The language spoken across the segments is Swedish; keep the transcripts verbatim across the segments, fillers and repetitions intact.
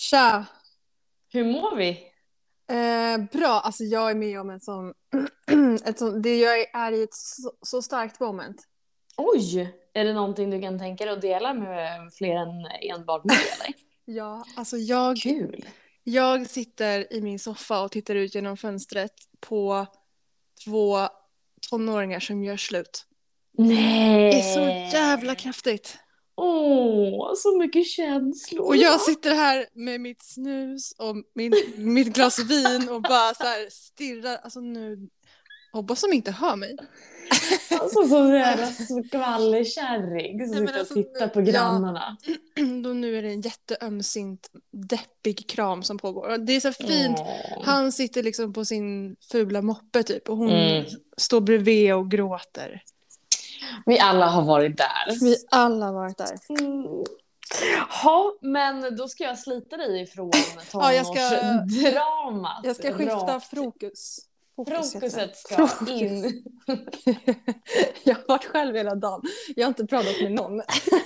Tja! Hur mår vi? Eh, bra, alltså jag är med om en sån... ett sån det jag är i ett så, så starkt moment. Oj! Är det någonting du kan tänka dig att dela med fler än enbart mig eller? Ja, alltså jag, Kul! jag sitter i min soffa och tittar ut genom fönstret på två tonåringar som gör slut. Nej! Det är så jävla kraftigt. Åh, så mycket känslor. Och jag sitter här med mitt snus och min, mitt glas vin och bara så här stirrar. Alltså nu... Hoppas de inte hör mig. Alltså så jävla skvallerkärring som sitter alltså, och tittar nu, på grannarna. Ja, då nu är det en jätteömsint, deppig kram som pågår. Och det är så fint. Åh. Han sitter liksom på sin fula moppe typ och hon Mm. står bredvid och gråter. Vi alla har varit där. Vi alla har varit där. Mm. Ja, men då ska jag slita dig ifrån Ja, jag ska- tonårsdramat. Jag ska skifta Rakt. fokus. Fokus heter Fokuset det. ska Fokus. in. Jag har varit själv hela dagen. Jag har inte pratat med någon.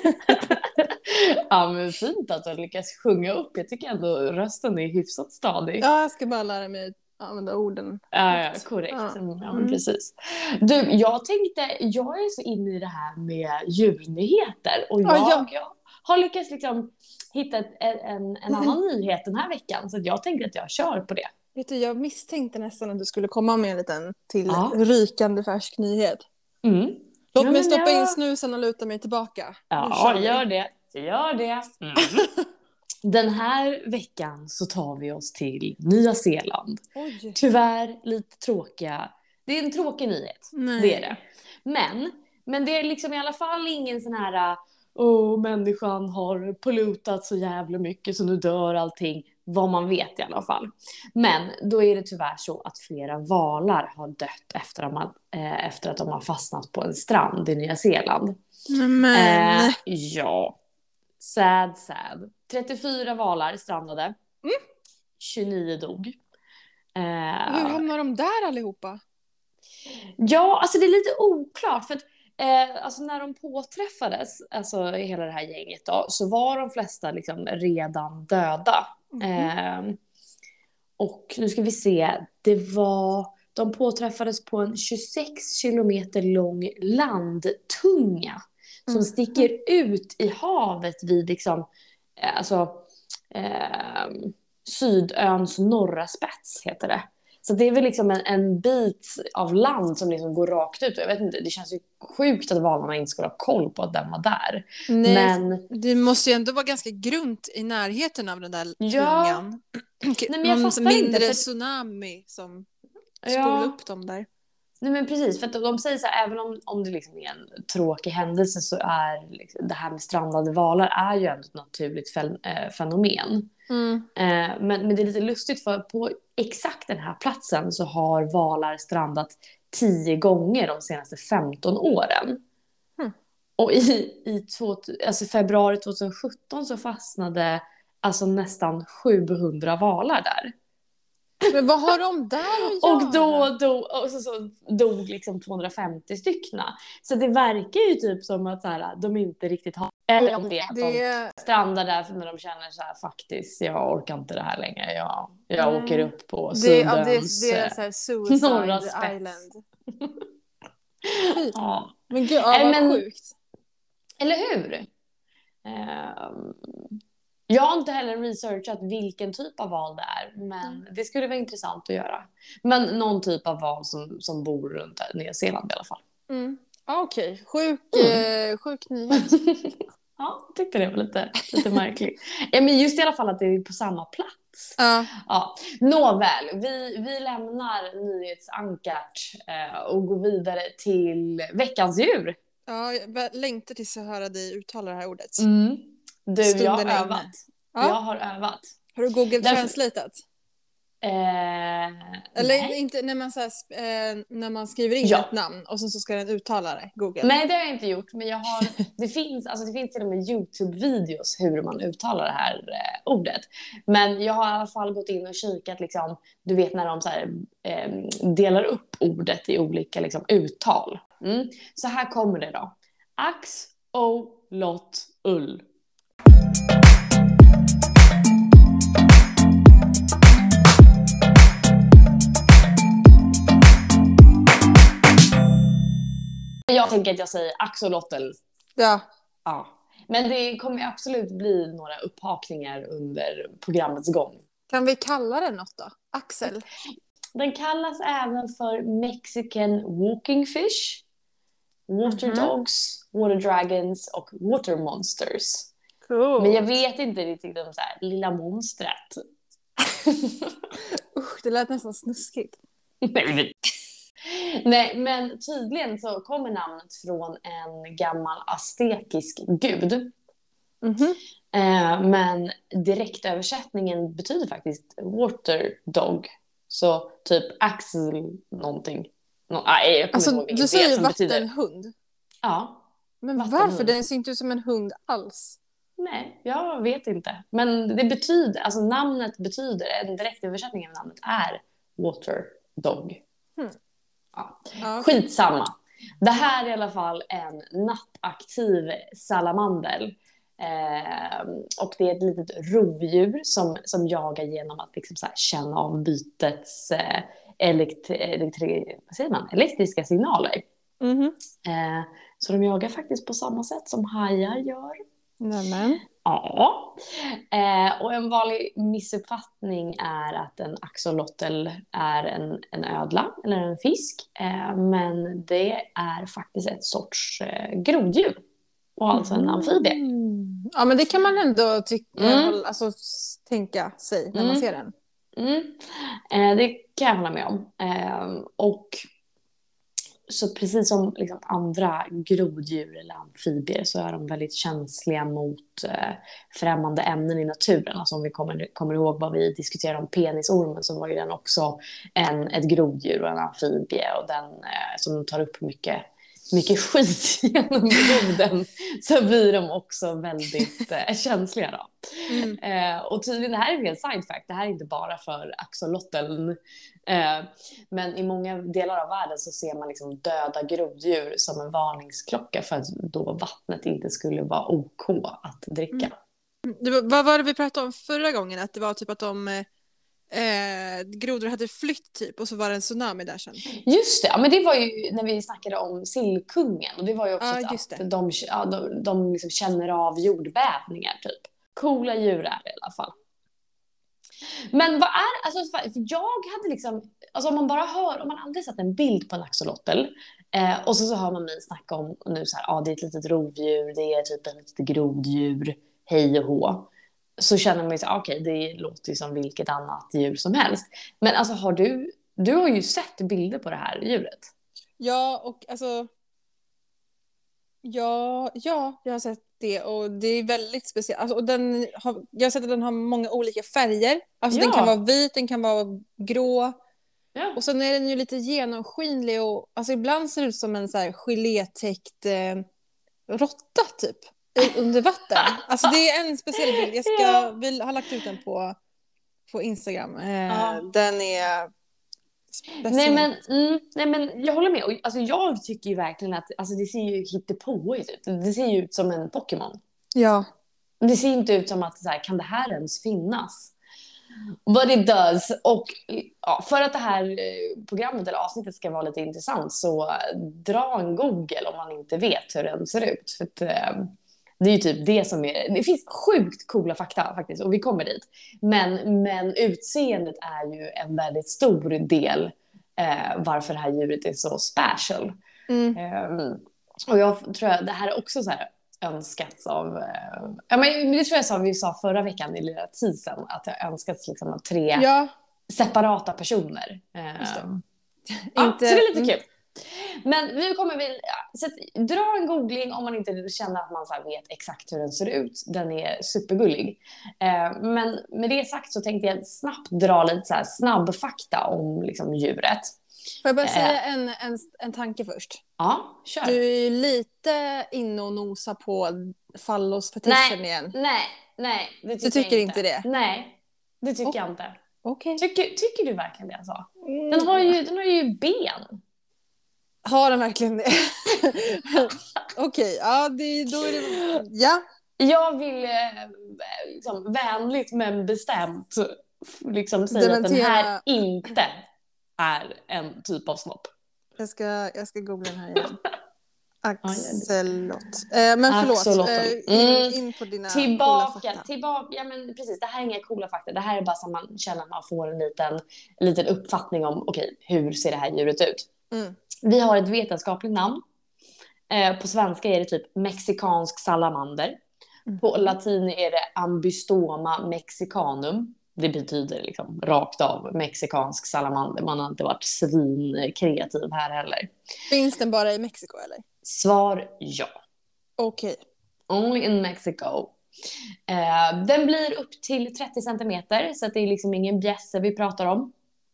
Ja, men fint att du lyckas sjunga upp. Jag tycker ändå rösten är hyfsat stadig. Ja, jag ska bara lära mig använda orden. Ja, ja, korrekt. Ja. Ja, men Mm. precis. Du, jag tänkte, jag är så inne i det här med djurnyheter. Och jag, Ja, ja. jag har lyckats liksom hitta ett, en, en annan nyhet den här veckan. Så jag tänker att jag kör på det. Vet du, jag misstänkte nästan att du skulle komma med en liten till Ja. rykande färsk nyhet. Mm. Låt Ja, mig men stoppa jag- in snusen och luta mig tillbaka. Nu Ja, kör vi. gör det. Gör det. Mm. Den här veckan så tar vi oss till Nya Zeeland. Oj. Tyvärr lite tråkiga. Det är en tråkig nyhet. Nej. Det är det. Men, men det är liksom i alla fall ingen sån här åh, människan har pollutat så jävla mycket så nu dör allting. Vad man vet i alla fall. Men då är det tyvärr så att flera valar har dött efter att, man, eh, efter att de har fastnat på en strand i Nya Zeeland. Men... Eh, ja. Sad, sad. trettiofyra valar strandade. Mm. tjugonio dog. Eh, Hur hamnar de där allihopa? Ja, alltså det är lite oklart. För att, eh, alltså när de påträffades, alltså i hela det här gänget då, så var de flesta liksom redan döda. Eh, och nu ska vi se, det var... De påträffades på en tjugosex kilometer lång landtunga som Mm. sticker ut i havet vid liksom, eh, alltså, eh, Sydöns norra spets heter det. Så det är väl liksom en, en bit av land som liksom går rakt ut. Jag vet inte, det känns ju sjukt att valarna inte skulle ha koll på att den var där. Nej, Men det måste ju ändå vara ganska grunt i närheten av den där Ja. tungan. men jag Någon fattar mindre inte, för- tsunami som Ja. spolar upp dem där. Nej men precis, för att de säger så här, även om, om det liksom är en tråkig händelse så är liksom, det här med strandade valar är ju ändå ett naturligt fen, äh, fenomen. Mm. Eh, men, men det är lite lustigt för på exakt den här platsen så har valar strandat tio gånger de senaste femton åren. Mm. Och i, i två, alltså februari tjugohundrasjutton så fastnade alltså nästan sjuhundra valar där. Men vad har de där att göra? Och då dog, och så, så dog liksom tvåhundrafemtio styckna. Så det verkar ju typ som att så här, de inte riktigt har... Eller om det är att de Det... strandar där för när de känner så här, faktiskt, jag orkar inte det här längre. Jag, jag Nej. åker upp på Det, ja, det, Sydöns... det är så här norra Suicide spets. Island. Fy. Ja. Men gud, ja, Nej, vad men- sjukt. Eller hur? Ehm, jag har inte heller researchat vilken typ av val det är. Men Mm. det skulle vara intressant att göra. Men någon typ av val som, som bor runt där, Nya Zeeland i alla fall. Mm. Ja, okej. Sjuk, Mm. eh, sjuk nyhet. Ja, jag tyckte det var lite, lite märkligt. Ja, men just i alla fall att det är på samma plats. Ja. Ja, nåväl, vi, vi lämnar nyhetsankart eh, och går vidare till veckans djur. Ja, jag längtar tills jag hör dig uttala det här ordet. Mm. Du, jag Stunden har är inne. övat. Ja. Jag har övat. Har du Google Därför- Translateat? Eh, Eller nej. inte när man, så här, sp- eh, när man skriver in Ja. ett namn och sen så ska den uttala det, Google. nej, det har jag inte gjort. Men jag har, det, finns, alltså det finns till och med YouTube-videos hur man uttalar det här eh, ordet. Men jag har i alla fall gått in och kikat, liksom, du vet när de så här, eh, delar upp ordet i olika liksom, uttal. Mm. Så här kommer det då. Ax, o, lot, ull. Jag tänker att jag säger axolotl. Ja. Ja. Men det kommer absolut bli några upphakningar under programmets gång. Kan vi kalla det något då? Axel? Den kallas även för Mexican walking fish, water Mhm. dogs, water dragons och water monsters. Cool. Men jag vet inte riktigt om så här, lilla monstret. Usch, det lät nästan snuskigt. Nej, men tydligen så kommer namnet från en gammal aztekisk gud. Mhm. Eh, men direktöversättningen betyder faktiskt water dog. Så typ axel någonting. Nå, nej, jag kommer Alltså, inte ihåg vilket du säger det som betyder. vattenhund. Ja, Men vattenhund. varför? Den ser inte ut som en hund alls. Nej, jag vet inte. Men det betyder, alltså namnet betyder, en direktöversättning av namnet är water dog. Hmm. Ja. Ja, okej. Skitsamma. Det här är i alla fall en nattaktiv salamander. Eh, och det är ett litet rovdjur som, som jagar genom att liksom så här känna av bytets eh, elektri- elektri- vad säger man? elektriska signaler. Mhm. Eh, så de jagar faktiskt på samma sätt som hajar gör. Nämen. Ja. Eh, och en vanlig missuppfattning är att en axolotl är en, en ödla eller en fisk. Eh, men det är faktiskt ett sorts eh, groddjur. Och alltså en amfibie. Mm. Ja, men det kan man ändå tycka, Mm. alltså, s- tänka sig när Mm. man ser den. Mm. Eh, det kan jag hålla med om. Eh, och så precis som liksom andra groddjur eller amfibier så är de väldigt känsliga mot eh, främmande ämnen i naturen. Alltså om vi kommer, kommer ihåg vad vi diskuterade om penisormen, så var ju den också en, ett groddjur och en amfibie, och den eh, som tar upp mycket, mycket skit genom groden, så blir de också väldigt eh, känsliga då. Mm. Eh, och tydligen, det här är en hel side fact, det här är inte bara för axolotln. Eh, men i många delar av världen så ser man liksom döda groddjur som en varningsklocka för att då vattnet inte skulle vara OK att dricka. Mm. Det var, vad var det vi pratade om förra gången? Att det var typ att de eh, grodor hade flytt typ, och så var det en tsunami där sen. Just det, ja, men det var ju när vi snackade om sillkungen, och det var ju också Ja, så just att det. de, ja, de, de liksom känner av jordbävningar typ. Coola djur är det i alla fall. Men vad är, alltså för jag hade liksom, alltså om man bara hör, om man aldrig sett en bild på en axolotl eh, och så, så hör man mig snacka om nu så här, ja ah, det är ett litet rovdjur, det är typ ett litet groddjur, hej och hå. Så känner man ju så här, okej, okay, det låter ju som vilket annat djur som helst. Men alltså har du, du har ju sett bilder på det här djuret. Ja, och alltså... Ja, ja, jag har sett det, och det är väldigt speciellt. Alltså, och den har, jag har sett att den har många olika färger. Alltså Ja. den kan vara vit, den kan vara grå. Ja. Och sen är den ju lite genomskinlig, och alltså ibland ser det ut som en så här gelétäckt eh, råtta typ i, under vatten. Alltså det är en speciell bild. Jag ska, Ja. vi har lagt ut den på, på Instagram. Eh, Ja. Den är speciell. Nej men, mm, nej men jag håller med. Och, alltså, jag tycker ju verkligen att alltså, det ser ju hittepåigt ut. Det ser ju ut som en Pokémon. Ja. Det ser inte ut som att så här, kan det här ens finnas? But it does. Och ja, för att det här eh, programmet eller avsnittet ska vara lite intressant, så eh, dra en Google om man inte vet hur den ser ut. För att, eh, det är ju typ det som är... Det finns sjukt coola fakta faktiskt, och vi kommer dit. Men, men utseendet är ju en väldigt stor del eh, varför det här djuret är så special. Mm. Eh, och jag tror att det här är också så här önskats av... Eh, ja, men det tror jag sa, vi sa förra veckan i lilla teasern, att det önskats liksom av tre Ja. separata personer. Eh, Just det. ja, Inte- så det är lite mm. kul. Men nu kommer vi... Ja, så att, dra en googling om man inte känner att man så här vet exakt hur den ser ut. Den är supergullig. Eh, men med det sagt så tänkte jag snabbt dra lite så här snabb fakta om liksom, djuret. Får jag bara Eh. säga en, en, en tanke först? Ja, kör. Du är ju lite inne och nosa på fallosfetischen Nej. igen. Nej, nej. Det tycker Du tycker jag inte det? Nej, det tycker Oh. jag inte. Okej. Tycker, tycker du verkligen det jag sa? Mm. Den har ju, den har ju ben. Har den verkligen det? Okej, ja, det, då är det... Ja. Jag vill eh, liksom, vänligt men bestämt liksom, säga att den Dementera. här inte är en typ av snopp. Jag ska, jag ska googla den här igen. Axelot. Eh, men förlåt, Axolotten. eh, in, in på dina coola Tillbaka, fakta. tillbaka, ja men precis, det här är inga coola fakta. Det här är bara så man känner att man får en liten, en liten uppfattning om, okej, hur ser det här djuret ut? Mm. Vi har ett vetenskapligt namn. Eh, på svenska är det typ mexikansk salamander. Mm. På latin är det Ambystoma mexicanum. Det betyder liksom rakt av mexikansk salamander. Man har inte varit svinkreativ här heller. Finns den bara i Mexiko eller? Svar ja. Okej. Only in Mexico. Eh, den blir upp till trettio centimeter, så att det är liksom ingen bjässe vi pratar om.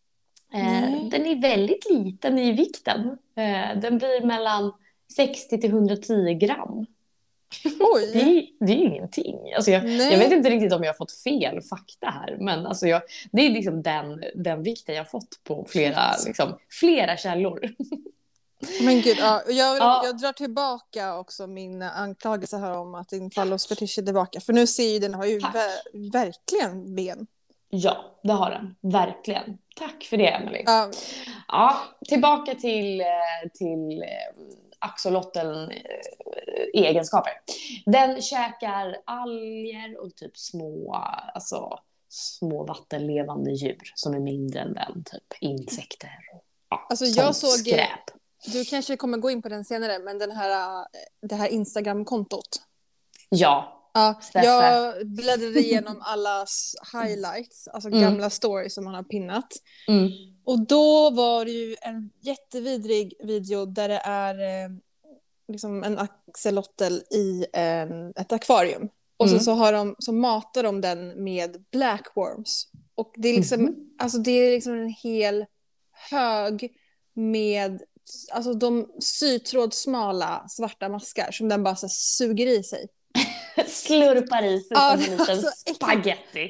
Eh, den är väldigt liten i vikten. Eh, den blir mellan sextio till hundratio gram. Oj. Det, är, det är ingenting. Alltså jag, jag vet inte riktigt om jag har fått fel fakta här. Men alltså jag, det är liksom den, den vikten jag har fått på flera, liksom, flera källor. Men gud, ja. Jag, Ja. jag drar tillbaka också min anklagelse här om att din fallosfetisch är tillbaka. För nu ser ju den har ju ver- verkligen ben. Ja, det har den. Verkligen. Tack för det, Emily. Ja. Ja, tillbaka till, till axolotten egenskaper. Den käkar alger och typ små, alltså, små vattenlevande djur som är mindre än den. Typ insekter och ja, Alltså jag såg, skräp. Du kanske kommer gå in på den senare, men den här, det här Instagram-kontot. Ja. Ja, Steffe. jag bläddrade igenom allas highlights, alltså Mm. gamla stories som man har pinnat. Mm. Och då var det ju en jättevidrig video där det är eh, liksom en axolotl i eh, ett akvarium. Och Mm. så, så, har de, så matar de den med blackworms. Och det är liksom, Mm. alltså det är liksom en hel hög med alltså de sytrådsmala svarta maskar som den bara så suger i sig. Slurpar i sig Ja, som en liten så äckligt. spaghetti.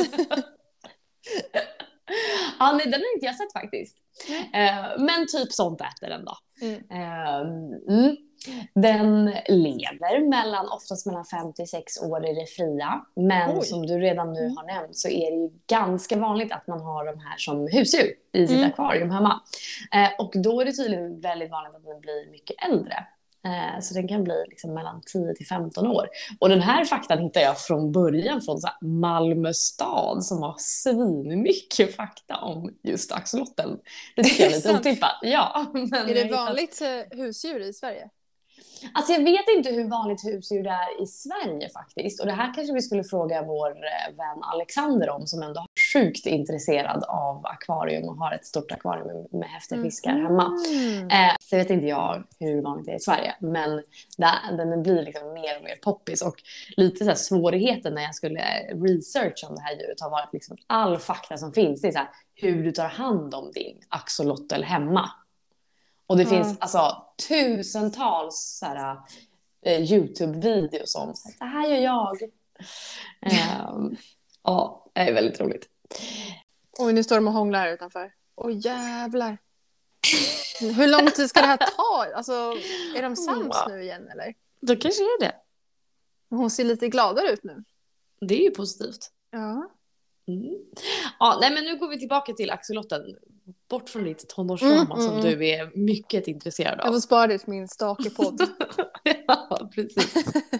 Ja, nej, den har inte jag sett faktiskt. Eh, men typ sånt äter den då. Mm. Eh, mm. Den lever mellan, oftast mellan fem till sex år i det fria. Men Oj. som du redan nu har nämnt så är det ju ganska vanligt att man har de här som husdjur i sitt Mm. akvarium hemma. Eh, och då är det tydligen väldigt vanligt att den blir mycket äldre. Eh, så den kan bli liksom mellan tio till femton år. Och den här faktan hittar jag från början från så här Malmö stad som har svinmycket fakta om just axolotl. Det tycker jag är lite otippat. Ja, men Är det jag hittat- vanligt eh, husdjur i Sverige? Alltså jag vet inte hur vanligt husdjur det är i Sverige faktiskt. Och det här kanske vi skulle fråga vår eh, vän Alexander om, som ändå är sjukt intresserad av akvarium och har ett stort akvarium med, med häftiga fiskar hemma. Mm. Eh, så vet inte jag hur vanligt det är i Sverige. Men där, den blir liksom mer och mer poppis. Och lite så här svårigheten när jag skulle researcha om det här djuret har varit liksom all fakta som finns. Det är så här, hur du tar hand om din axolotl hemma. Och det Ja. finns alltså tusentals så här, eh, YouTube-videos om det här gör jag. um, ja, det är väldigt roligt. Oj, nu står de och hånglar här utanför. Oj, jävlar. Hur lång tid ska det här ta? Alltså, är de sams nu igen eller? Då kanske är det. Hon ser lite gladare ut nu. Det är ju positivt. Ja. Mm. Ja, nej, men nu går vi tillbaka till axolotl. Bort från ditt tonårsdrama Mm, mm, som mm. du är mycket intresserad Jag av. får spara det till min stakepodd. Ja, precis.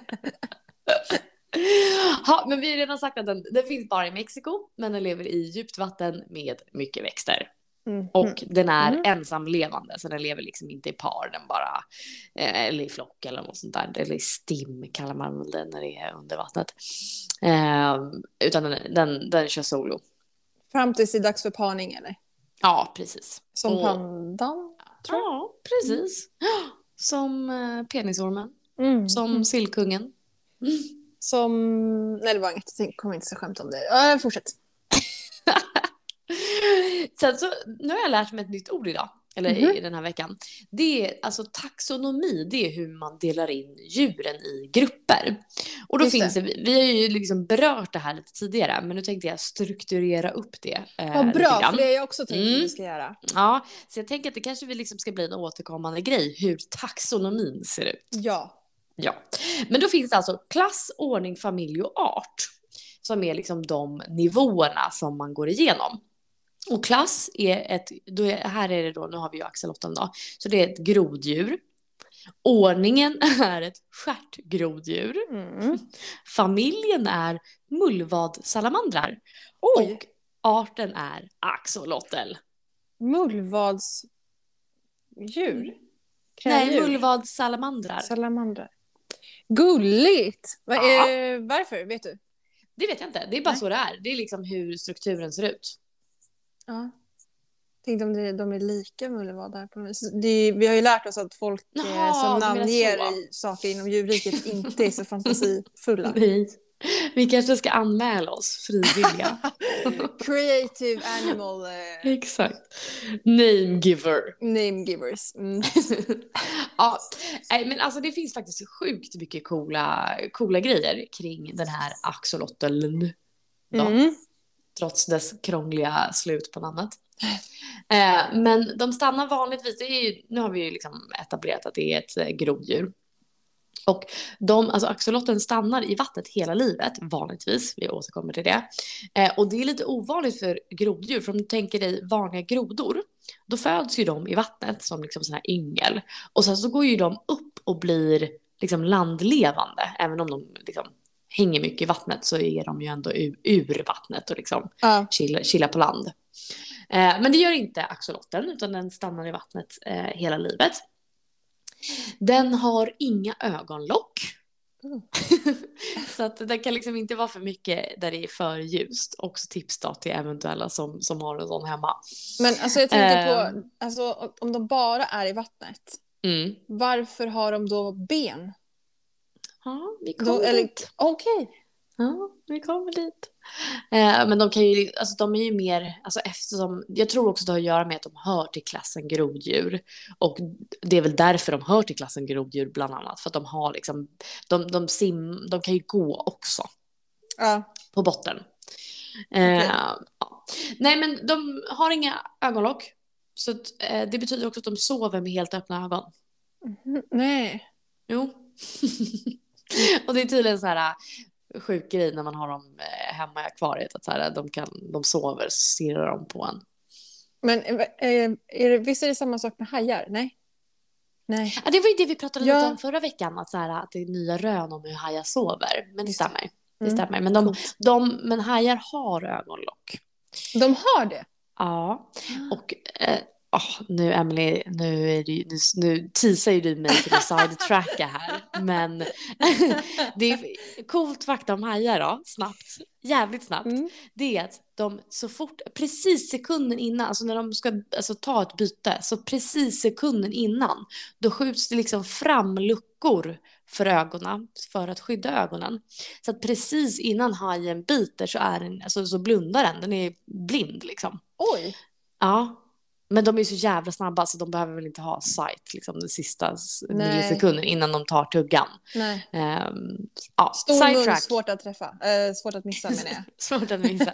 Ja, men vi har redan sagt att den, den finns bara i Mexiko, men den lever i djupt vatten med mycket växter. Mm. Och den är Mm. ensamlevande, så den lever liksom inte i par, den bara, eh, eller i flock eller något sånt där. Eller i stim kallar man det när det är under vattnet. Eh, utan den, den, den kör solo. Fram tills det är dags för parning eller? Ja, precis. Som Och- pandan? Tror jag. Ja, precis. Som eh, penisormen, Mm. som sillkungen. Som... Nej, det var inget. Jag kommer inte så skämt om det. Ja, fortsätt. Sen så, nu har jag lärt mig ett nytt ord idag, eller Mhm. i den här veckan. Det är alltså taxonomi, det är hur man delar in djuren i grupper. Och då Just finns det. det, vi har ju liksom berört det här lite tidigare, men nu tänkte jag strukturera upp det. Eh, Vad lite bra, grann. för det har jag också tänkt att Mm. vi ska göra. Ja, så jag tänker att det kanske vi liksom ska bli en återkommande grej, hur taxonomin ser ut. Ja. Ja, men då finns det alltså klass, ordning, familj och art som är liksom de nivåerna som man går igenom. Och klass är ett, då är, här är det då, nu har vi ju axolotl då, så det är ett groddjur. Ordningen är ett stjärtgroddjur. Mm. Familjen är mullvadsalamandrar. Oj, Och arten är axolotl. mullvadsdjur. Nej, Kräldjur. mullvadsalamandrar. Salamandrar. Gulligt! Va, Ja. eh, varför? Vet du? Det vet jag inte. Det är bara Nej. så det är. Det är liksom hur strukturen ser ut. Ja. Tänkte om det, de är lika mullvadar på något vis. Det, vi har ju lärt oss att folk eh, Jaha, som du menar namnger så. i saker inom djurriket inte är så fantasifulla. Nej. Vi kanske ska anmäla oss frivilliga. Creative animal eh, Exakt. Name giver. name givers. Mm. Ja, nej, men alltså det finns faktiskt sjukt mycket coola, coola grejer kring den här axolotln. Då, Mm. trots dess krångliga slut på namnet. Eh, men de stannar vanligtvis, det är ju, nu har vi ju liksom etablerat att det är ett eh, groddjur. Och de, alltså axolotlen stannar i vattnet hela livet, vanligtvis. Vi återkommer till det. Eh, och det är lite ovanligt för groddjur, för om du tänker dig vanliga grodor, då föds ju de i vattnet som liksom såna här yngel. Och sen så går ju de upp och blir liksom landlevande, även om de liksom hänger mycket i vattnet så är de ju ändå ur, ur vattnet och liksom Ja. chillar, chillar på land. Eh, men det gör inte axolotlen, utan den stannar i vattnet eh, hela livet. Den har inga ögonlock. Mm. Så att den kan liksom inte vara för mycket där det är för ljust. Också tips då till eventuella som, som har en sån hemma. Men alltså jag tänker Eh. på, alltså, om de bara är i vattnet, Mm. varför har de då ben? Ja, vi Då, kommer eller, dit. okej. Ja, vi kommer dit. Eh, men de kan ju, alltså de är ju mer, alltså eftersom, jag tror också det har att göra med att de hör till klassen groddjur. Och det är väl därför de hör till klassen groddjur bland annat. För att de har liksom, de, de, sim, de kan ju gå också Ja. på botten. Eh, Okej. ja. Nej men de har inga ögonlock. Så att, eh, det betyder också att de sover med helt öppna ögon. Mhm. Nej. Jo. Och det är tydligen så här sjuk grej när man har dem eh, hemma i akvariet. Att så här, de, kan, de sover så stirrar de på en. Men eh, är det, visst är det samma sak med hajar? Nej. Nej. Ja, det var ju det vi pratade Ja. lite om förra veckan. Att, så här, att det är nya rön om hur hajar sover. Men det Just det. stämmer. Det Mm. stämmer. Men, de, Coolt. de, men hajar har ögonlock. De har det? Ja. Och eh, oh, nu Emily, nu, är det, ju- nu, nu teasar ju du mig till att sidetracka här. Men det är coolt fakta om hajar då, snabbt. Jävligt snabbt. Mm. Det är att de så fort, precis sekunden innan, alltså när de ska alltså, ta ett byte, så precis sekunden innan, då skjuts det liksom fram luckor för ögonen, för att skydda ögonen. Så att precis innan hajen biter så, är den, alltså, så blundar den, den är blind liksom. Oj. Ja, men de är så jävla snabba så de behöver väl inte ha sight liksom den sista s- Nej. millisekunden innan de tar tuggan. Nej. Ehm, ja, Stor mun, sidetrack. svårt att träffa. Eh, svårt att missa menar jag. Svårt att missa.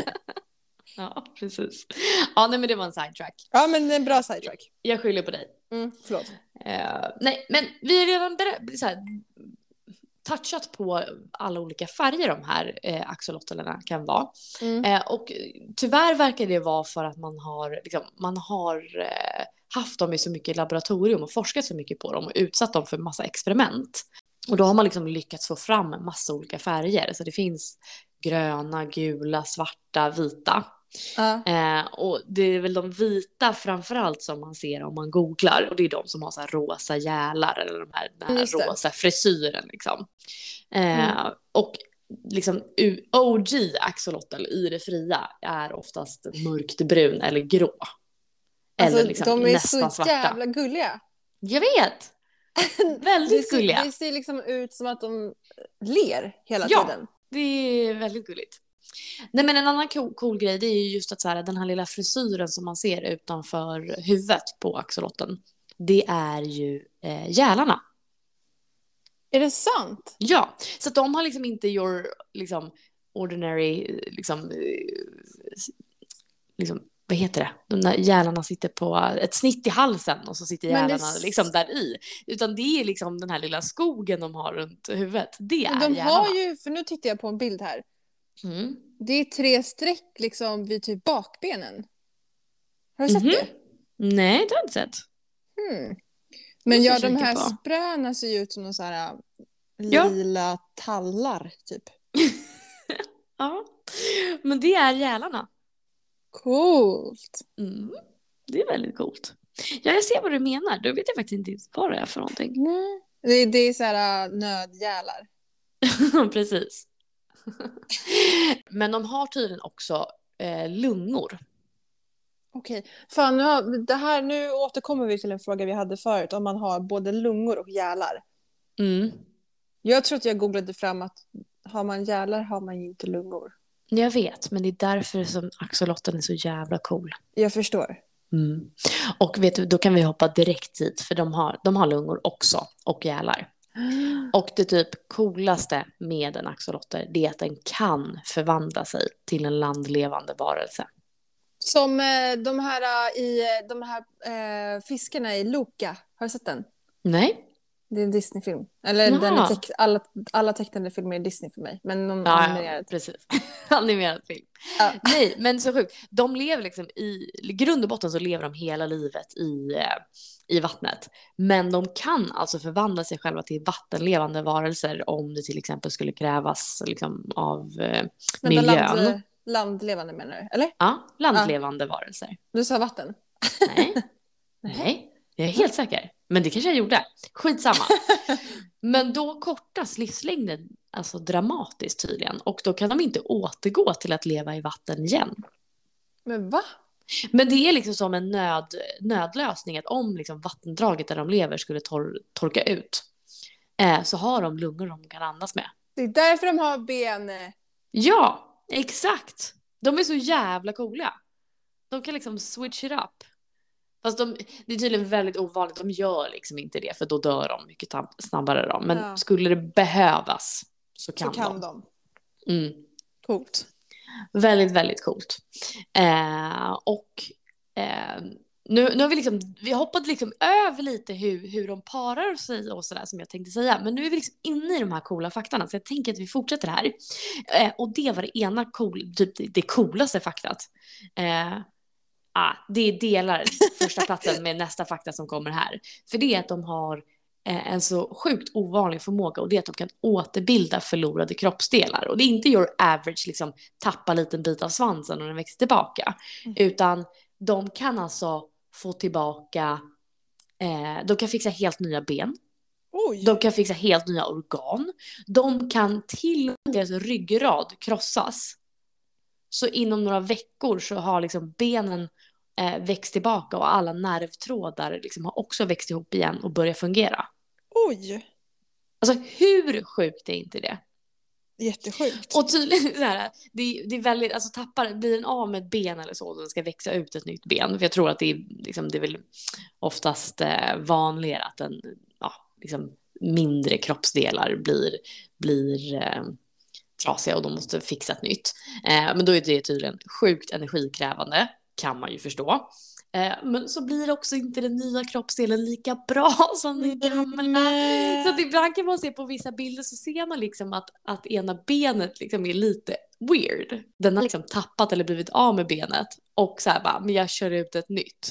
Ja, precis. Ja, nej men det var en sidetrack. Ja, men en bra sidetrack. Jag skyller på dig. Mm, förlåt. Eh, nej, men vi har redan ber- så här, touchat på alla olika färger de här eh, axolotlerna kan vara. Mm. Eh, och tyvärr verkar det vara för att man har, liksom, man har eh, haft dem i så mycket laboratorium och forskat så mycket på dem och utsatt dem för massa experiment. Och då har man liksom lyckats få fram massa olika färger. Så det finns gröna, gula, svarta, vita. Ja. Eh, och det är väl de vita framförallt som man ser om man googlar. Och det är de som har så här rosa gälar eller de här, den här Just det. rosa frisyren liksom. Eh, Mm. Och liksom U- O G axolotl i det fria är oftast mörkt brun eller grå. Eller Alltså, liksom de är nästan så svarta. jävla gulliga. Jag vet! Det Väldigt ser, gulliga. det ser liksom ut som att de ler hela Ja. tiden. Det är väldigt gulligt. Nej men en annan cool, cool grej det är ju just att så här, den här lilla frisyren som man ser utanför huvudet på axolotlen. Det är ju eh, gälarna. Är det sant? Ja, så att de har liksom inte your liksom ordinary liksom, eh, liksom vad heter det? De där gälarna sitter på ett snitt i halsen och så sitter Men det gälarna s- liksom där i. Utan det är liksom den här lilla skogen de har runt huvudet. Det är Men de gälarna. har ju, för nu tittar jag på en bild här. Mm. Det är tre streck liksom vid typ bakbenen. Har du sett Mhm. det? Nej, det har jag inte sett. Hmm. Men Måste ja, jag de kika här på. spräna ser ju ut som någon så här äh, Ja. lila tallar typ. Ja, men det är gälarna. Coolt. Mm. Det är väldigt coolt. Ja, jag ser vad du menar. Då vet jag faktiskt inte vad det är för någonting. Nej. Det, det är så här äh, nödgälar. Precis. Men de har tydligen också eh, lungor. Okej. Fan, nu, har, det här, nu återkommer vi till en fråga vi hade förut. Om man har både lungor och gälar. Mm. Jag tror att jag googlade fram att har man gälar har man ju inte lungor. Jag vet, men det är därför som axolotten är så jävla cool. Jag förstår. Mm. Och vet du, då kan vi hoppa direkt hit, för de har, de har lungor också, och gälar. Och det typ coolaste med en axolotter, det är att den kan förvandla sig till en landlevande varelse. Som eh, de här äh, i eh, de här eh, fiskarna i Luca. Har du sett den? Nej? Det är en Disney-film. Eller Jaha. den är teck- alla, alla tecknade filmer är Disney för mig. Men någon Ja, ja, animerad. precis. Animerad film. Ja. Nej, men så sjukt. De lever liksom i, i grund och botten så lever de hela livet i, eh, i vattnet. Men de kan alltså förvandla sig själva till vattenlevande varelser om det till exempel skulle krävas liksom, av eh, Vänta, miljön. land, landlevande menar du? Eller? Ja, landlevande varelser. Du sa vatten? Nej. Nej, jag är helt säker. Men det kanske jag gjorde. Skitsamma. Men då kortas livslängden alltså dramatiskt tydligen. Och då kan de inte återgå till att leva i vatten igen. Men va? Men det är liksom som en nöd, nödlösning. Att om liksom vattendraget där de lever skulle tor- torka ut. Eh, så har de lungor de kan andas med. Det är därför de har ben. Ja, exakt. De är så jävla coola. De kan liksom switch it up. Fast de, det är tydligen väldigt ovanligt. De gör liksom inte det, för då dör de mycket tam- snabbare. Då. Men Ja. skulle det behövas så kan, Så kan de. de. Mm. Coolt. Väldigt, väldigt coolt. Eh, och eh, nu, nu har vi liksom, vi har hoppat liksom över lite hur, hur de parar sig och sådär som jag tänkte säga. Men nu är vi liksom inne i de här coola faktorna, så jag tänker att vi fortsätter här. Eh, och det var det ena cool, typ det, det coolaste faktat. Eh, Ah, det delar första platsen med nästa fakta som kommer här. För det är att de har eh, en så sjukt ovanlig förmåga, och det är att de kan återbilda förlorade kroppsdelar. Och det är inte your average, liksom tappa en liten bit av svansen och den växer tillbaka. Mm. Utan de kan alltså få tillbaka, eh, de kan fixa helt nya ben. Oj. De kan fixa helt nya organ. De kan till och med deras ryggrad krossas. Så inom några veckor så har liksom benen eh, växt tillbaka, och alla nervtrådar liksom har också växt ihop igen och börjat fungera. Oj. Alltså hur sjukt är inte det? Jättesjukt. Och tydligen så här, det, det är väldigt, alltså tappar, blir den av med ett ben eller så, den ska växa ut ett nytt ben. För jag tror att det är, liksom, det är väl oftast eh, vanligare att en, ja, liksom mindre kroppsdelar blir, blir eh, trasiga och de måste fixa ett nytt. Eh, men då är det tydligen sjukt energikrävande, kan man ju förstå. Eh, men så blir också inte den nya kroppsdelen lika bra som den gamla. Mm. Så att ibland kan man se på vissa bilder, så ser man liksom att, att ena benet liksom är lite weird. Den har liksom tappat eller blivit av med benet. Och så här bara, men jag kör ut ett nytt.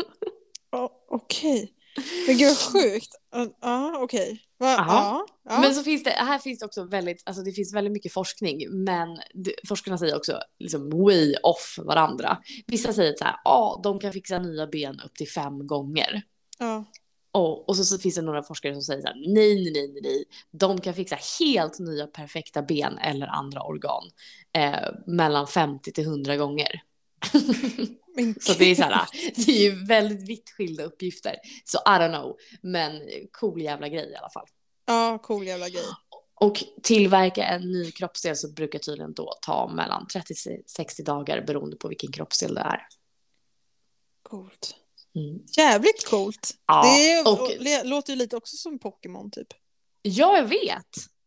Oh, okej. Okay. Men gud, sjukt. Ja, uh, uh, okej. Okay. Ja, ja. Men så finns det, här finns det också väldigt, alltså det finns väldigt mycket forskning, men det, forskarna säger också liksom way off varandra. Vissa säger så här, ja, ah, de kan fixa nya ben upp till fem gånger. Ja. Och, och så, så finns det några forskare som säger så här, nej, nej, nej, nej, de kan fixa helt nya perfekta ben eller andra organ eh, mellan femtio till hundra gånger. Så det är så här, det är ju väldigt vitt skilda uppgifter. Så I don't know, men cool jävla grej i alla fall. Ja, cool jävla grej. Och tillverka en ny kroppsdel så brukar tydligen då ta mellan trettio till sextio dagar beroende på vilken kroppsdel det är. Coolt. Mm. Jävligt coolt. Ja, det är, och, och, det låter ju lite också som Pokémon typ. Ja, jag vet.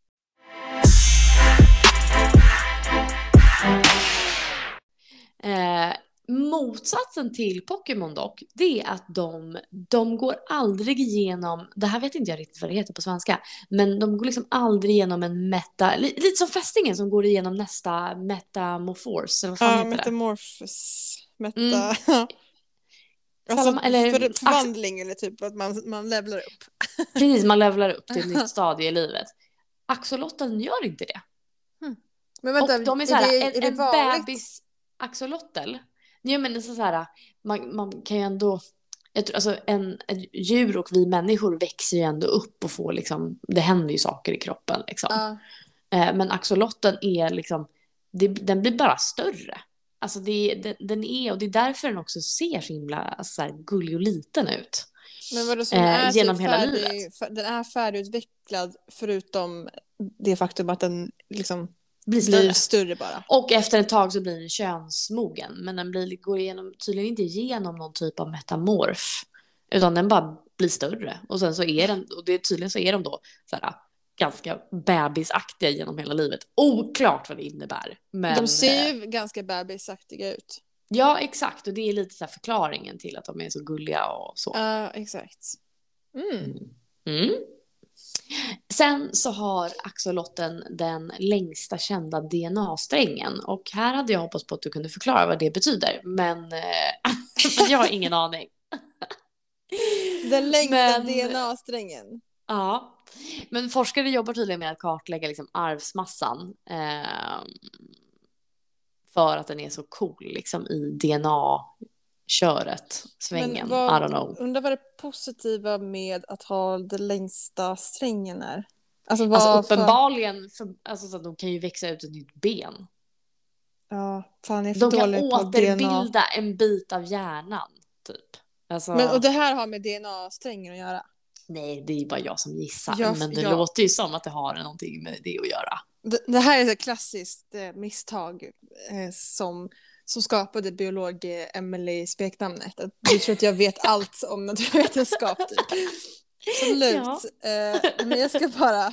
Eh, motsatsen till Pokémon dock, det är att de, de går aldrig igenom, det här vet inte jag riktigt vad det heter på svenska, men de går liksom aldrig igenom en meta, li, lite som fästingen som går igenom nästa metamorfos, eller vad fan ja, heter metamorphos. det? Meta... Mm. Alltså Salama, eller, för, förvandling eller typ att man, man levlar upp. precis, man levlar upp till ett nytt stadie i livet. Axolotten gör inte det. Hmm. Men vänta, och de är är så här, det, en, är det en vanligt? bebis axolotl. Ja, men det är så här, man, man kan ju ändå, jag tror, alltså en, en djur och vi människor växer ju ändå upp och får liksom, det händer ju saker i kroppen liksom. Ja. Eh, men axolotten är liksom, det, den blir bara större. Alltså det, den, den är, och det är därför den också ser så himla alltså så här, gullig och liten ut. Men vadå, så den Eh, är genom typ hela färdig, livet. fär- den är färdigutvecklad förutom det faktum att den liksom Blir större. blir större bara. Och efter ett tag så blir den könsmogen. Men den blir, går igenom, tydligen inte igenom någon typ av metamorf. Utan den bara blir större. Och sen så är den, och det, tydligen så är de då så här, ganska bebisaktiga genom hela livet. Oklart vad det innebär. Men, De ser ju ganska bebisaktiga ut. ja, exakt. Och det är lite så här förklaringen till att de är så gulliga och så. Ja, exakt. Mm. Mm. Sen så har axolotten den längsta kända D N A-strängen. Och här hade jag hoppats på att du kunde förklara vad det betyder. Men eh, jag har ingen aning. Den längsta Men- D N A-strängen. Ja, men forskare jobbar tydligen med att kartlägga liksom arvsmassan. Eh, för att den är så cool liksom i D N A-köret. Svängen, Men I vad, don't know. undrar vad det positiva med att ha den längsta strängen är? Alltså, vad Alltså för- uppenbarligen, för, alltså, så att de kan ju växa ut ett nytt ben. Ja, fan jag är för De kan dålig på D N A. återbilda en bit av hjärnan, typ. Alltså, Men, och det här har med D N A-strängen att göra? nej, det är ju bara jag som gissar. Ja, men det ja. låter ju som att det har någonting med det att göra. Det, det här är ett klassiskt eh, misstag eh, som, som skapade biolog eh, Emily smeknamnet. Att du tror att jag vet allt om naturvetenskap, typ. Absolut. Ja. Eh, men jag ska bara...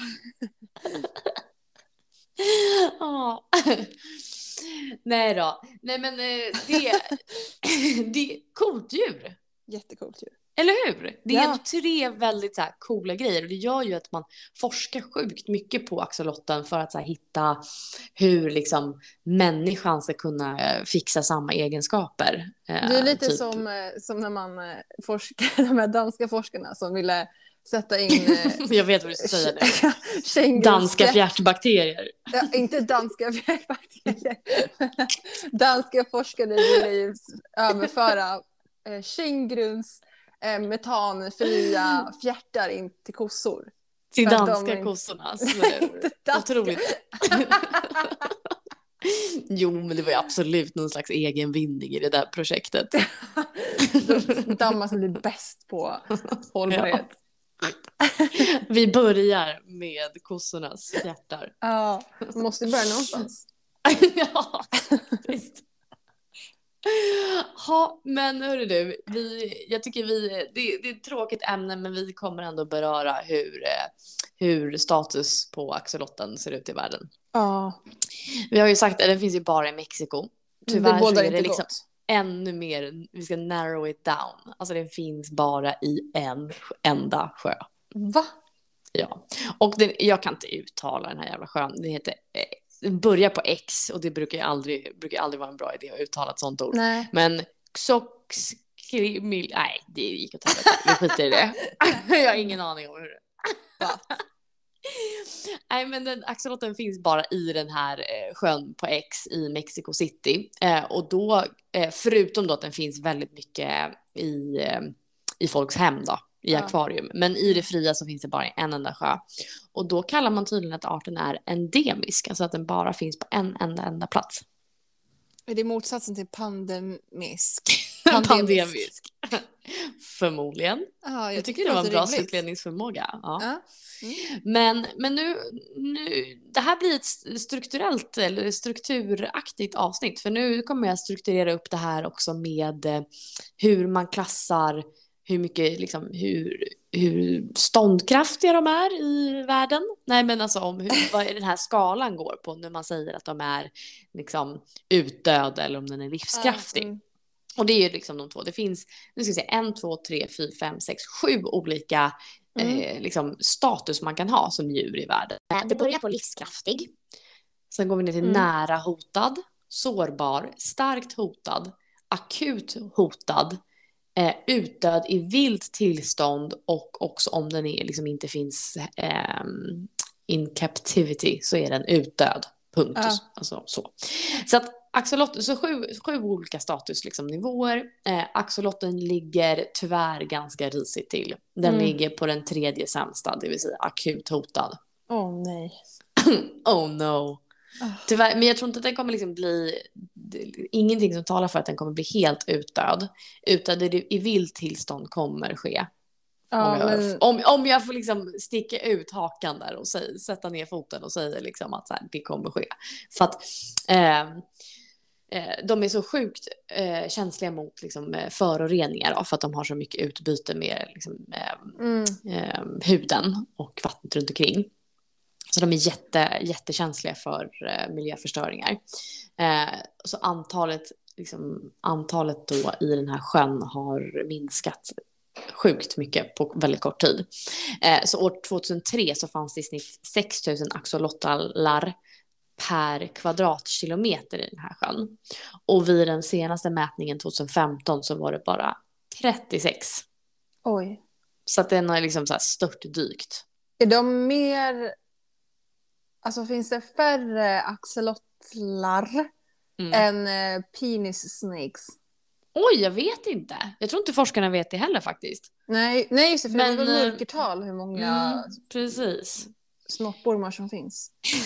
Ja. Nej då. Nej, men eh, det, det är coolt djur. Jättecoolt djur. Eller hur? Det är Ja. ändå tre väldigt så här, coola grejer. Och det gör ju att man forskar sjukt mycket på axolotten för att så här, hitta hur liksom, människan ska kunna eh, fixa samma egenskaper. Eh, Det är lite typ. som, eh, som när man eh, forskar, de här danska forskarna som ville sätta in... Eh, Jag vet vad du ska säga nu. kängurus- Danska fjärtbakterier. Ja, inte danska fjärtbakterier. Danska forskare ville ju överföra eh, känguruns eh, metanfria fjärtar in till kossor. Till För att danska de- kossorna. Inte danska. Otroligt. Jo, men det var ju absolut någon slags egenvinning i det där projektet. Dammar som blir bäst på hållbarhet. Vi börjar med kossornas hjärtar. Ja, man måste börja någonstans. Ja, visst. Ja, men hörru du, vi, jag tycker vi, det, det är ett tråkigt ämne, men vi kommer ändå beröra hur, eh, hur status på axolotten ser ut i världen. Ja, Vi har ju sagt att den finns ju bara i Mexiko. Tyvärr det så bådar är det inte liksom gott. ännu mer, vi ska narrow it down. Alltså den finns bara i en enda sjö. Va? Ja, och den, jag kan inte uttala den här jävla sjön. Den heter, eh, den börjar på X och det brukar ju aldrig, brukar aldrig vara en bra idé att uttala ett sånt ord. Nej. Men Xoxquimil, nej det gick åt helvete, vi skiter i det. Jag har ingen aning om hur det Va? Nej, men den, axolotten finns bara i den här eh, sjön på X i Mexico City. Eh, och då, eh, förutom då att den finns väldigt mycket i, eh, i folks hem då, i Ja. akvarium. Men i det fria så finns det bara en enda sjö. Och då kallar man tydligen att arten är endemisk, alltså att den bara finns på en enda, enda plats. Är det motsatsen till pandemisk? Pandemisk. Förmodligen. Ja, jag, Jag tycker det var en låter bra rimligt. slutledningsförmåga. Ja. Ja. Men, men nu, nu, det här blir ett strukturellt eller strukturaktigt avsnitt. För nu kommer jag strukturera upp det här också med eh, hur man klassar, hur mycket, liksom, hur, hur ståndkraftiga de är i världen. Nej, men alltså om hur, vad den här skalan går på när man säger att de är liksom utdöda eller om den är livskraftig. Ja, mm. Och det är ju liksom de två. Det finns, nu ska vi se, en, två, tre, fyra, fem, sex, sju olika Mm. eh, liksom status man kan ha som djur i världen. Det börjar på livskraftig. Sen går vi ner till Mm. nära hotad, sårbar, starkt hotad, akut hotad, eh, utdöd i vilt tillstånd och också om den är, liksom inte finns eh, in captivity så är den utdöd. Punkt. Ja. Alltså, så. Så att axolotl, så sju, sju olika status liksom, nivåer. Eh, axolotten ligger tyvärr ganska risigt till. Den Mm. ligger på den tredje sämsta, det vill säga akut hotad. Åh oh, nej. Oh no. Tyvärr, men jag tror inte att den kommer liksom bli, ingenting som talar för att den kommer bli helt utdöd, utan det i vilt tillstånd kommer ske. Ja, om, jag, men... om, om jag får liksom sticka ut hakan där och säga, sätta ner foten och säga liksom att så här, det kommer ske. För att eh, eh, de är så sjukt eh, känsliga mot liksom, föroreningar då, för att de har så mycket utbyte med liksom, eh, mm. eh, huden och vattnet runt omkring. Så de är jätte, jättekänsliga för eh, miljöförstöringar. Eh, så antalet, liksom, antalet då i den här sjön har minskat sjukt mycket på väldigt kort tid. Eh, så år tjugohundratre så fanns det i snitt sex tusen axolotlar per kvadratkilometer i den här sjön. Och vid den senaste mätningen tjugohundrafemton så var det bara trettiosex. Oj. Så att den har liksom så här störtdykt. Är de mer... Alltså finns det färre axolotlar mm. än eh, penis snakes? Oj, jag vet inte. Jag tror inte forskarna vet det heller faktiskt. Nej, nej just det, för Men, det är väl mörkertal hur många mm, precis. snoppormar som finns.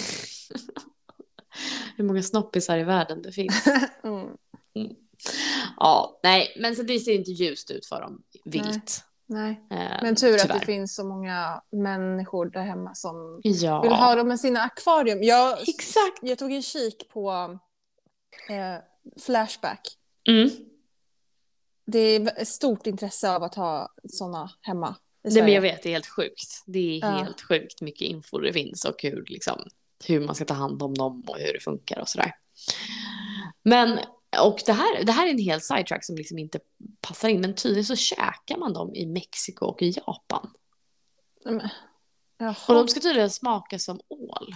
Hur många snoppisar i världen det finns. mm. Mm. Ja, nej, men så det ser inte ljust ut för dem vilt. Nej, nej. Men tur tyvärr. Att det finns så många människor där hemma som ja. vill ha dem med sina akvarium. Jag, Exakt. Jag tog en kik på eh, Flashback. Mm. Det är ett stort intresse av att ha såna hemma i Nej, men jag vet, det är helt sjukt. Det är ja. helt sjukt mycket info det finns och hur, liksom, hur man ska ta hand om dem och hur det funkar och sådär. Men, och det här, det här är en hel sidetrack som liksom inte passar in, men tydligen så käkar man dem i Mexiko och i Japan. Men, och de ska tydligen smaka som ål.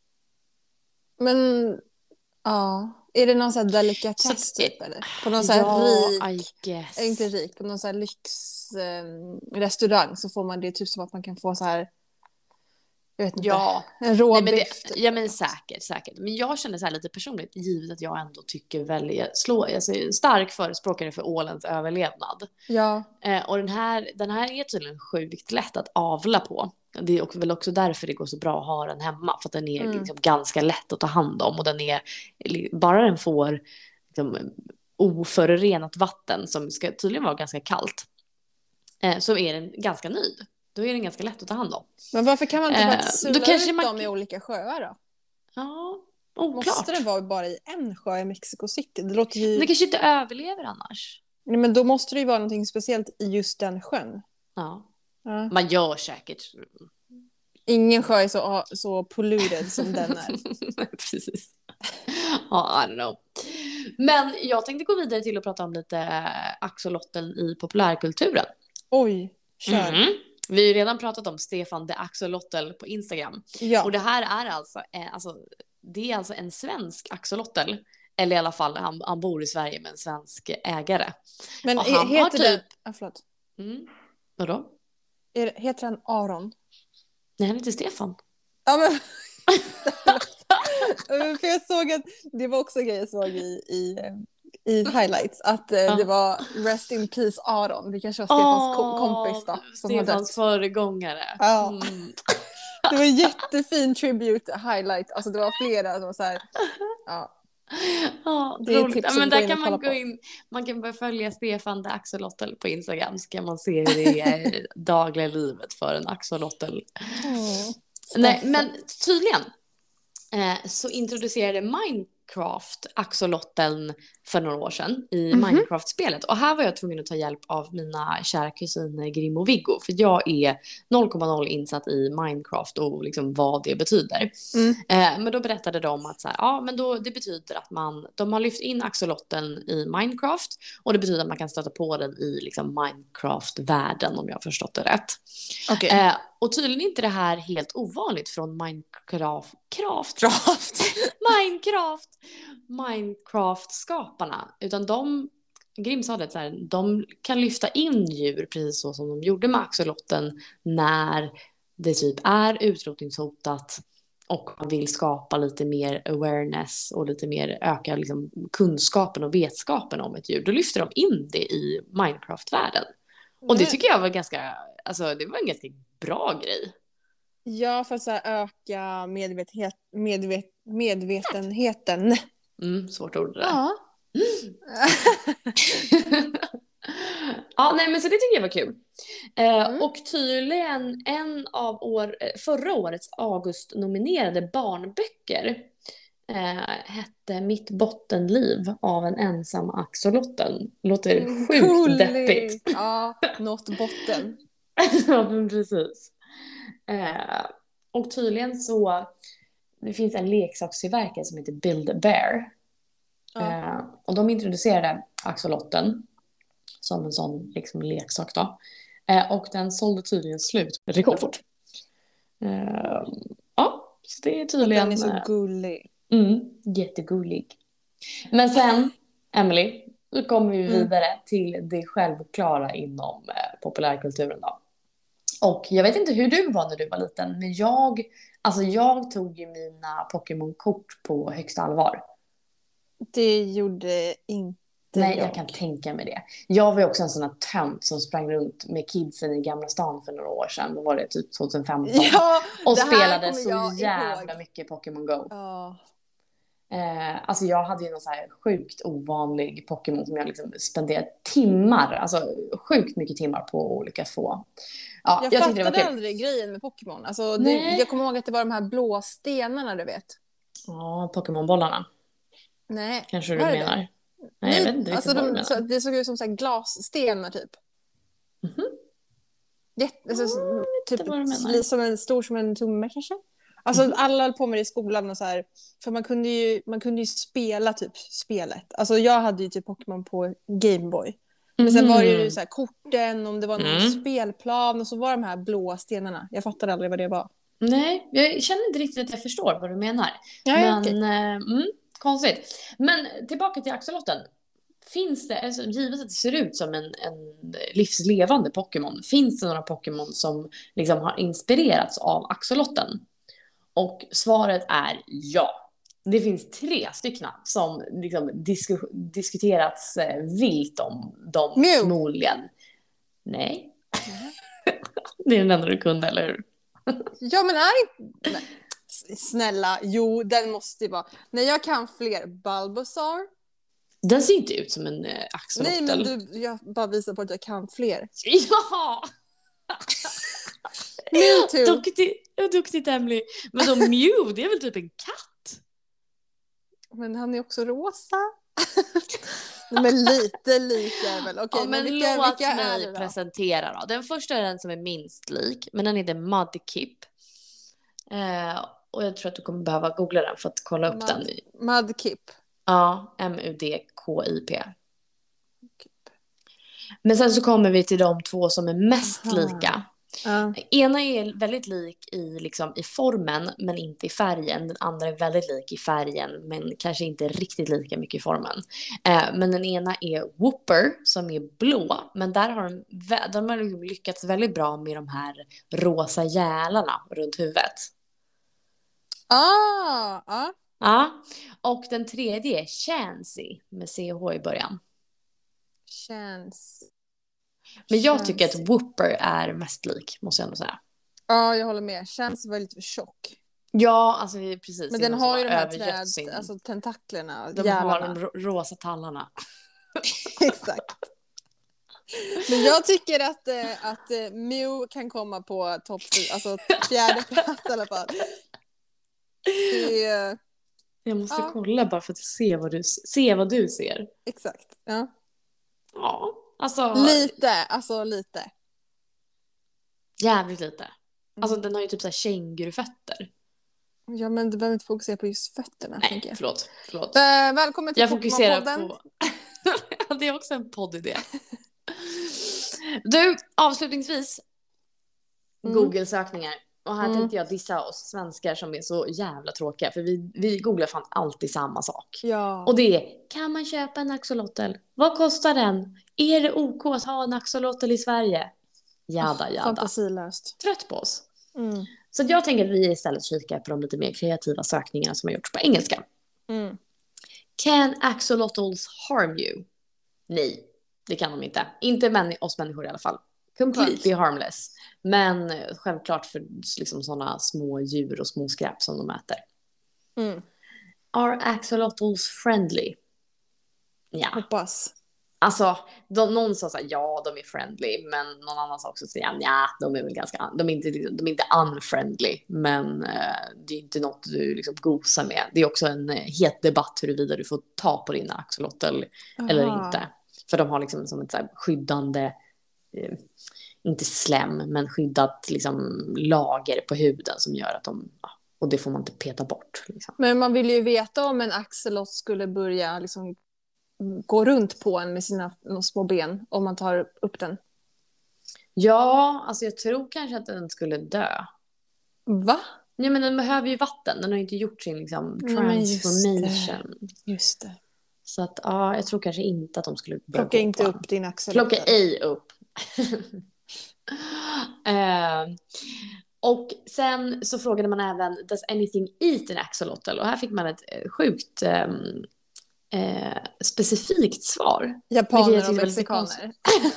Men, ja... Är det någon sån här delikatess så, typ eller? På någon sån här ja, rik, är inte rik, på någon sån här lyxrestaurang eh, så får man det typ som att man kan få så här, jag vet inte, ja. en råbiff. Typ. Ja men säkert, säkert. Men jag känner så här lite personligt, givet att jag ändå tycker väldigt, slå, alltså en stark förespråkare för ålens överlevnad. Ja. Eh, och den här, den här är tydligen sjukt lätt att avla på. Det är också, väl också därför det går så bra att ha den hemma. För att den är mm. liksom ganska lätt att ta hand om. Och den är, bara den får liksom, oförorenat vatten som ska tydligen vara ganska kallt. Eh, så är den ganska nöjd. Då är den ganska lätt att ta hand om. Men varför kan man inte bara eh, sula ut man... dem i olika sjöar då? Ja, oklart. Måste det vara bara i en sjö i Mexico City? Det låter ju... Men det kanske inte överlever annars. Nej, men då måste det ju vara någonting speciellt i just den sjön. Ja. Ja. Man gör säkert. Ingen sjö är så, så polluted som den är. Precis. Ja, I don't know. Men jag tänkte gå vidare till att prata om lite axolotl i populärkulturen. Oj, kör. Mm. Vi har ju redan pratat om Stefan the Axolotl på Instagram. Ja. Och det här är alltså, eh, alltså, det är alltså en svensk axolotl. Eller i alla fall, han, han bor i Sverige med en svensk ägare. Men och han heter har typ... det... Ah, förlåt. Mm. Vadå? Är, heter han Aron? Nej, han heter Stefan. Ja, men... För jag såg att det var också grejer jag såg i, i, i highlights. Att ja. Det var Rest in Peace Aron. Det kanske var Stefans oh, kompis då. Som Stefans föregångare. Ja. Mm. Det var en jättefin tribute highlight. Alltså det var flera som var så här... Ja. Ja, det är tips men där kan man gå in, man kan börja följa Stefan the Axolotl på Instagram, så kan man se hur det är i dagliga livet för en axolotl. Mm. Nej, men tydligen eh, så introducerade Minecraft axolotln för några år sedan i mm-hmm. Minecraft-spelet. Och här var jag tvungen att ta hjälp av mina kära kusiner Grim och Viggo. För jag är noll komma noll insatt i Minecraft och liksom vad det betyder. Mm. Eh, men då berättade de att så här, ja, men då, det betyder att man, de har lyft in axolotln i Minecraft. Och det betyder att man kan stöta på den i liksom Minecraft-världen, om jag har förstått det rätt. Okay. Eh, och tydligen inte det här helt ovanligt från Minecraft. Craft. Craft. Minecraft. Minecraft-skaparna. Utan de Grim sa det så här, de kan lyfta in djur precis så som de gjorde med axolotten när det typ är utrotningshotat och man vill skapa lite mer awareness och lite mer öka liksom kunskapen och vetskapen om ett djur. Då lyfter de in det i Minecraft-världen. Och det tycker jag var ganska, alltså det var en ganska bra grej. Ja, för att så här öka medvetenhet, medvet, medvetenheten. Mm, svårt ord det där. Ja. Ja, nej men så det tycker jag var kul. Eh, Mm. Och tydligen en av år, förra årets August-nominerade barnböcker eh, hette Mitt bottenliv av en ensam axolotten. Låter sjukt Gulligt. deppigt. Ja, något botten. Ja, men precis. Eh, och tydligen så, det finns en leksakstillverkare som heter Build a Bear. Ja. Eh, och de introducerade axolotten som en sån liksom leksak då. Eh, och den sålde tydligen slut rekordfort. Eh, ja, så det är tydligen... Den är så gullig. Mm, jättegullig. Men sen, Emily, då kommer vi Mm. vidare till det självklara inom eh, populärkulturen då. Och jag vet inte hur du var när du var liten, men jag, alltså jag tog ju mina Pokémon-kort på högsta allvar. Det gjorde inte Nej, jag. jag kan tänka mig det. Jag var ju också en sån här tönt som sprang runt med kidsen i Gamla stan för några år sedan. Då var det typ tjugohundrafemton. Ja, och det här spelade kommer så jag jävla ihåg. mycket Pokémon Go. Ja. Eh, alltså jag hade ju någon så här sjukt ovanlig Pokémon som jag liksom spenderade timmar, alltså sjukt mycket timmar på olika få. Ja, Jag, jag tyckte det var fattade kul. aldrig grejen med Pokémon. Alltså, det, Nej. jag kommer ihåg att det var de här blå stenarna, du vet. Ja, Pokémonbollarna Nej. kanske du var det menar. det? Nej, jag vet inte alltså, riktigt vad du de, så, menar. det såg ut som så här glasstenar typ. Mhm. Jätte, alltså, typ vad du menar. li- som en stor som en tumme kanske. Alltså Mhm. alla höll på med det i skolan och så här, för man kunde ju man kunde ju spela typ spelet. Alltså jag hade ju typ Pokémon på Game Boy. Men sen var det ju så här korten, om det var någon Mm. spelplan och så var de här blåa stenarna. Jag fattade aldrig vad det var. Nej, jag känner inte riktigt att jag förstår vad du menar. Nej, Men, okej. eh, mm, konstigt. Men tillbaka till axolotten. Finns det, alltså, givet att det ser ut som en, en livslevande Pokémon, finns det några Pokémon som liksom har inspirerats av axolotten? Och svaret är ja. Det finns tre stycken som liksom disku, diskuterats eh, vilt om dem Mew. förmodligen. Nej. Det är den enda du kunde, eller hur? Ja, men är inte... Nej. S- Snälla, jo, den måste ju vara... Nej, jag kan fler. Bulbasaur. Den ser inte ut som en eh, axolotl. Nej, men du, jag bara visar på att jag kan fler. Ja! Mewtwo. Duktigt, ja, duktigt Emily. Men då Mew, det är väl typ en katt? Men han är också rosa. Men lite lika är väl. Okej, Ja, men men vilka, låt vilka är mig det då? presentera då. Den första är den som är minst lik, men den heter Mudkip. Eh, och jag tror att du kommer behöva googla den för att kolla upp Mud- den. Mudkip. Ja, M U D K I P. Men sen så kommer vi till de två som är mest Aha. lika. Ja. Ena är väldigt lik i, liksom, i formen men inte i färgen. Den andra är väldigt lik i färgen men kanske inte riktigt lika mycket i formen. Eh, men den ena är Wooper som är blå. Men där har de, vä- de har liksom lyckats väldigt bra med de här rosa gälarna runt huvudet. Ah, ah. Ja. Och den tredje är Chansey med C H i början. Känns... Men jag Chansey. tycker att Wooper är mest lik, måste jag ändå säga. Ja, jag håller med. Känns väldigt för tjock. Ja, alltså det är precis. Men det är den någon som har ju de här övergött träd, sin- alltså tentaklerna, De har de gälarna. ro- rosa tallarna. Exakt. Men jag tycker att, eh, att eh, Mew kan komma på topp fyra, alltså fjärde plats i alla fall. Det är, Jag måste Ja. kolla bara för att se vad du, se vad du ser. exakt. Ja. Ja, alltså Lite, alltså lite. jävligt lite. Alltså Mm. den har ju typ så här kängurufötter. Ja, men du behöver inte fokusera på just fötterna, tänker Nej, jag. förlåt. förlåt. Eh, välkommen till Jag fokuserar Pokémon-podden. på... Det är också en poddidé. Du, avslutningsvis. Mm. Google-sökningar. Och här Mm. tänkte jag dissa oss svenskar som är så jävla tråkiga. För vi, vi googlar fan alltid samma sak. Ja. Och det är, kan man köpa en axolotl? Vad kostar den? Är det OK att ha en axolotl i Sverige? Jada, jada. Fantasilöst. Trött på oss. Mm. Så jag tänker att vi istället kikar på de lite mer kreativa sökningarna som har gjorts på engelska. Mm. Can axolotls harm you? Nej, det kan de inte. Inte män- oss människor i alla fall. Completely harmless. Men självklart för liksom sådana små djur och små skräp som de äter. Mm. Are axolotls friendly? Ja. Hoppas. Alltså, de, någon sa såhär, ja de är friendly. Men någon annan sa också såhär, ja de är väl ganska, de är inte, de är inte unfriendly. Men eh, det är inte något du liksom gosar med. Det är också en eh, het debatt huruvida du får ta på din axolotl eller Aha. inte. För de har liksom som ett så här skyddande, eh, inte slem, men skyddat liksom lager på huden som gör att de, ja, och det får man inte peta bort. Liksom. Men man vill ju veta om en axolot skulle börja liksom gå runt på en med sina små ben om man tar upp den. Ja, alltså jag tror kanske att den skulle dö. Va? Nej, men den behöver ju vatten. Den har inte gjort sin liksom, Nej, men just transformation. det. Just det. Så att, ja, jag tror kanske inte att de skulle börja Plocka gå inte på upp din axolot. Plocka ej upp. eh, och sen så frågade man även, does anything eat an axolotl? Och här fick man ett eh, sjukt eh, eh, specifikt svar. Japaner och mexikaner.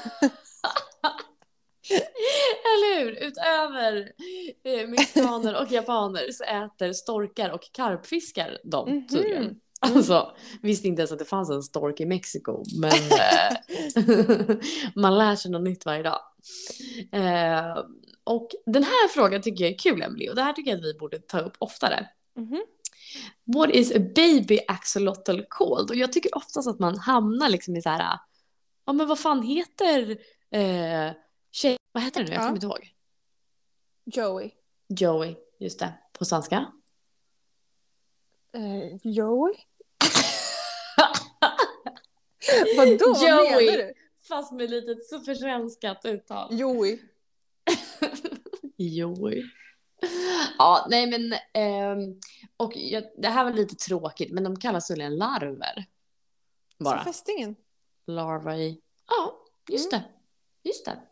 Eller hur? Utöver eh, mexikaner och japaner så äter storkar och karpfiskar de Mhm. tydligen. Alltså, visste inte ens att det fanns en stork i Mexiko. Men eh, man lär sig något nytt varje dag. Eh, och den här frågan tycker jag är kul, Emily. Och det här tycker jag att vi borde ta upp oftare. Mhm. What is a baby axolotl called? Och jag tycker oftast att man hamnar liksom i så här, ja men vad fan heter eh, tjej, vad heter det nu? Jag Ja. kommer inte ihåg. Joey. Joey, just det. På svenska? Eh, Joey? Vadå? Vad Joey. menar du? Fast med lite så försvenskat uttal. Joey. Joey. Ja, nej men ehm, och jag, det här var lite tråkigt, men de kallas tydligen larver. Bara. Så fästingen. Larva i. Ja, just det. Just det.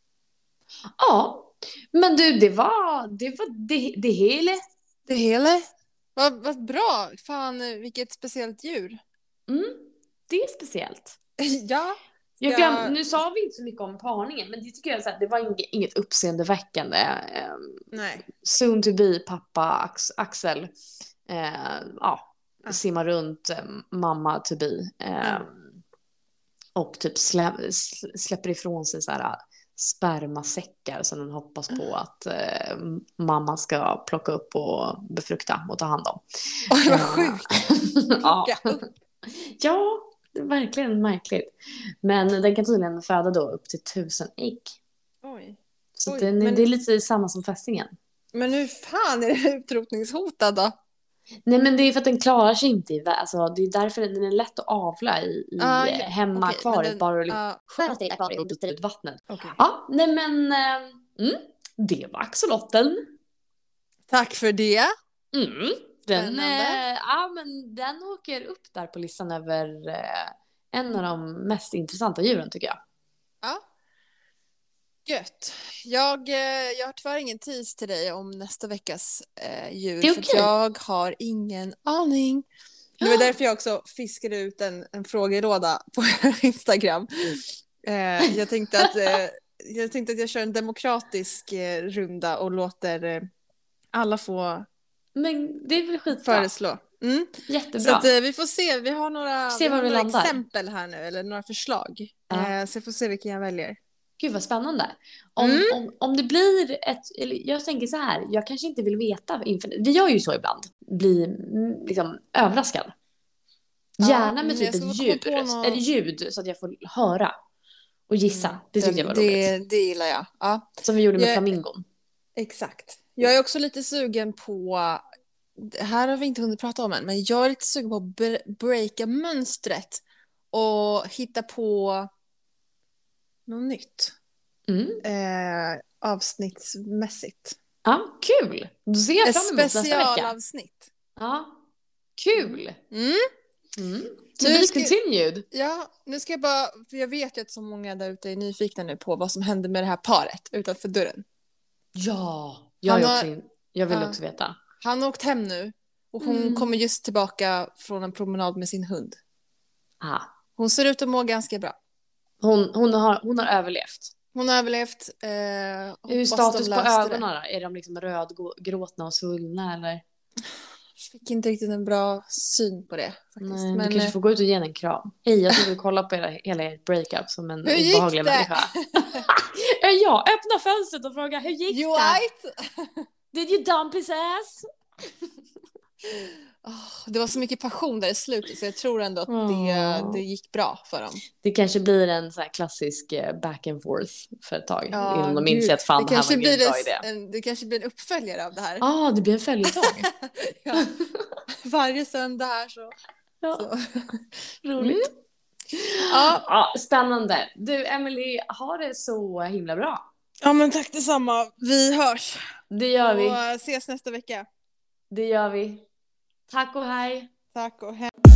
Ja, men du, det var det var det, det hela. Det hela. Vad, vad bra. Fan, vilket speciellt djur. Mm, det är speciellt. Ja. Jag Ja. glöm, nu sa vi inte så mycket om parningen, men det tycker jag så här, det var inget, inget uppseendeväckande. Eh, Nej. soon to be pappa Ax, Axel. Eh, ja, Ah. simmar runt eh, mamma to be. Eh, Mm. Och typ slä, släpper ifrån sig så här spermasäckar som den hoppas på att eh, mamma ska plocka upp och befrukta och ta hand om. Oj, vad Eh, sjukt. ja. Plocka upp. Ja, det är verkligen märkligt. Men den kan tydligen föda då upp till tusen ägg. Oj. Så Oj, den, men- det är lite samma som fästingen. Men hur fan är det utrotningshotad då? Nej, men det är för att den klarar sig inte i vä- alltså, det är därför den är lätt att avla i, i Ah, ja, hemma okej, kvar men den- bara att ah, skära i akvariet och byta ut vattnet. okej. Ja, nej men eh, mm, det var axolotlen. Tack för det. Mm, den, Spännande. eh, ja, men den åker upp där på listan över eh, en av de mest intressanta djuren tycker jag. Ja. Gött. Jag, eh, jag har tyvärr ingen tis till dig om nästa veckas eh, djur. Det är för att okej. jag har ingen aning. Det var därför jag också fiskade ut en, en frågelåda på Instagram. Eh, jag, tänkte att, eh, jag tänkte att jag kör en demokratisk eh, runda och låter eh, alla få Men det är väl skitbra. föreslå. Mm. Jättebra. Så att, eh, vi får se, vi har några, Se vi var har vi några landar. exempel här nu, eller några förslag. Ja. Eh, så jag får se vilken jag väljer. Gud vad spännande. Om, Mm. om, om det blir ett, eller jag tänker så här, jag kanske inte vill veta inför, vi gör ju så ibland, bli mm, liksom överraskad. Ja, Gärna med men typ jag ska ett komma ljud, på något- eller ljud så att jag får höra och gissa. Mm. Det tyckte jag var det, roligt. det gillar jag. Ja, Som vi gjorde med Jag- flamingon. exakt. Jag är också lite sugen på, det här har vi inte hunnit prata om än, men jag är lite sugen på att bre- breaka mönstret och hitta på något nytt Mm. eh, avsnittsmässigt. Ja, kul. Då ser jag Ett fram emot nästa vecka. specialavsnitt. Ja, kul. Mm. Mm. To Nu be ska- continued. Ja, nu ska jag bara, för jag vet ju att så många där ute är nyfikna nu på vad som hände med det här paret utanför dörren. Ja, jag, Han är har- också in... jag vill Ja. också veta. Han har åkt hem nu och hon Mm. kommer just tillbaka från en promenad med sin hund. Ah. Hon ser ut att må ganska bra. Hon, hon, har, hon har överlevt. Hon har överlevt. Eh, Hur är hoppas status de på löste ögonen då? Är de liksom rödgråtna och svullna eller? Fick inte riktigt en bra syn på det faktiskt. Nej, Men, du kanske får gå ut och ge henne en kram. Hej, jag skulle kolla på era, hela ert breakup som en Hur gick obehaglig det? människa. Ja, öppna fönstret och fråga hur gick you det? right? Did you dump his ass? Oh, det var så mycket passion där i slutet så jag tror ändå att Åh. det, det gick bra för dem. Det kanske blir en så här klassisk eh, back and forth för ett tag. Ja, innan de gud. inser att fan det det här kanske var ingen blir bra en, idé. en, det kanske blir en uppföljare av det här. Ja, ah, det blir en följetong. Ja. Varje söndag här så. Ja, så. roligt. Ja. Ja, spännande. Du, Emily, ha det så himla bra. Ja men tack detsamma. Vi hörs. Det gör vi. Och ses nästa vecka. Det gör vi. Tack och hej. Tack och hej.